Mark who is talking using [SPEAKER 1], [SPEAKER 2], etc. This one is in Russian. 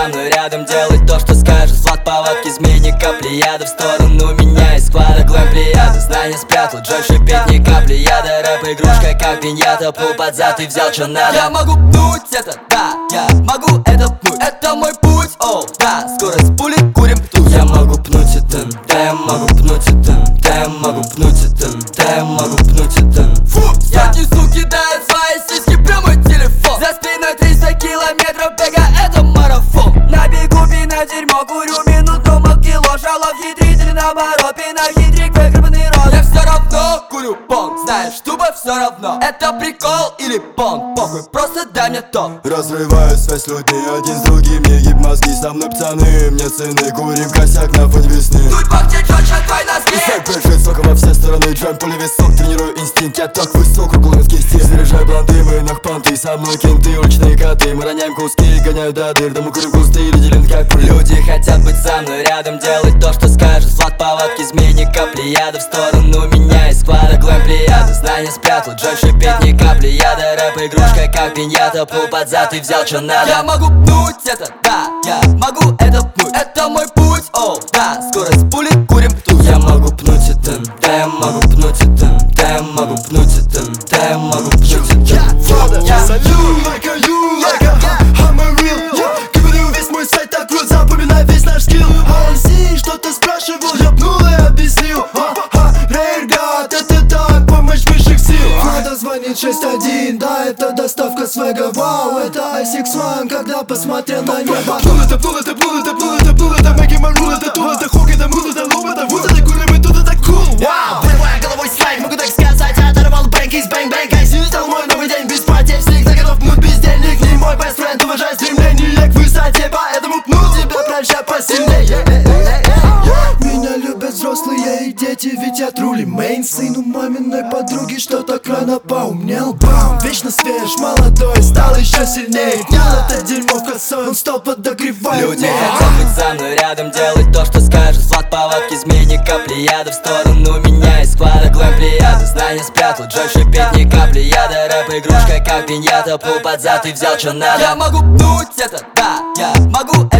[SPEAKER 1] со мной рядом, делать то, что скажешь. Влад, повадки, изменника, плеяда. В сторону меня из склада глэм плеяда. Знания спрятал, Джой шипит, ни капли яда. Рэп игрушка, как пиньята, пул под зад и взял, чё надо. Я могу пнуть это, да, я могу это пнуть. Это мой путь, оу, да, скорость пули, курим пту. Я могу пнуть это, да, я могу пнуть это, да, я могу пнуть это, да, я могу пнуть это. Фу, сотни сук кидают свои сиськи прямо в телефон. За спиной 300 километров бега, это марафон. На бегу пина дерьмо, курю минут, думал кило. Шалов хитритель, наоборот, пина хитрик, выгребанный рот. Я все равно курю понг, знаешь, тупо все равно. Это прикол или понг, похуй, просто дай мне то.
[SPEAKER 2] Разрываю связь с людьми, один с другим, не еб мозги. Со мной пацаны, мне цены, курим косяк на фоне весны.
[SPEAKER 1] Судьба течет, шаг твой носки.
[SPEAKER 2] Сок прыжет соком во все стороны, джойм, пулевый сок. Тренирую инстинкт, я так высок, уклонский стиль. Заряжаю блонды, мы нахпанты, со мной кенты, уличные коты. Мы роняем куски, гоняю до дыр, да мы курим кусты, люди делим как пыль.
[SPEAKER 1] Люди хотят быть со мной рядом, делать то, что скажешь. Влад, повадки, изменника, плеяда. В сторону меня из склада глэм плеяда. Знания спрятал, Джой шипит, ни капли яда. Рэп игрушка, как пиньята, пул под зад и взял, чё надо. Я могу пнуть это, да, я могу это пнуть. Это мой путь, оу, да, скорость пули, курим пту. Я могу пнуть это, да, я могу пнуть это, да, я могу пнуть это, да, я могу пнуть это.
[SPEAKER 2] I'm a real, говорю весь мой сайт так вот, запоминай весь наш скилл. IC, что ты спрашивал, я пнул и объяснил. Рейргат, это так, помощь высших сил. Надо звонить 61, да, это доставка свега, вау. Это I61, когда посмотрел на небо. Пнул это, пнул это, пнул это, пнул это, пнул это, make my rule, это тул, это хук, это мул, это лоб, это вуз, это курим, и тут это cool. Вау, вырывая головой слайд, могу так сказать, оторвал бэнк из бэнг-бэнг. IC стал мой новый день, без потерь, всегда готов пнуть бездельник. Не мой best friend, уважай стремление к высоте, поэтому пну тебя, прощай посильнее. Меня любят взрослые и дети, ведь я трули мейн. Сыну маминой подруги, что так рано поумнел. Бам, вечно свеж, молодой, стал еще сильнее. Пнул это дерьмо в косой, он стал подогревать.
[SPEAKER 1] Люди хотят быть со мной рядом, делать то, что скажешь. Влад, повадки, изменника, плеяда. В сторону меня из склада глэм плеяда. Знания спрятал, Джой шипит, ни капли яда. Рэп игрушка, как пиньята, пул под зад и взял, чё надо. Я могу пнуть это, да, я могу